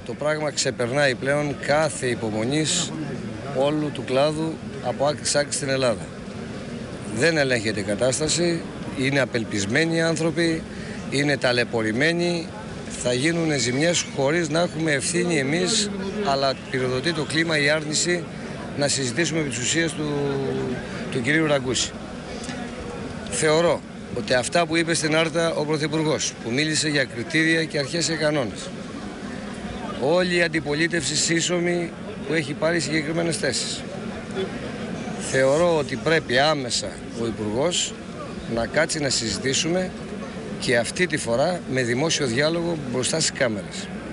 το πράγμα ξεπερνάει πλέον κάθε υπομονής όλου του κλάδου από άκρη σ' άκρη στην Ελλάδα. Δεν ελέγχεται η κατάσταση, είναι απελπισμένοι οι άνθρωποι, είναι ταλαιπωρημένοι, θα γίνουν ζημιές χωρίς να έχουμε ευθύνη εμείς, αλλά πυροδοτεί το κλίμα η άρνηση να συζητήσουμε επί της ουσίας του κυρίου Ραγκούση. Θεωρώ ότι αυτά που είπε στην Άρτα ο Πρωθυπουργός, που μίλησε για κριτήρια και αρχές και κανόνες, όλη η αντιπολίτευση σύσσωμη που έχει πάρει συγκεκριμένες θέσεις, θεωρώ ότι πρέπει άμεσα ο Υπουργός να κάτσει να συζητήσουμε και αυτή τη φορά με δημόσιο διάλογο μπροστά στις κάμερες.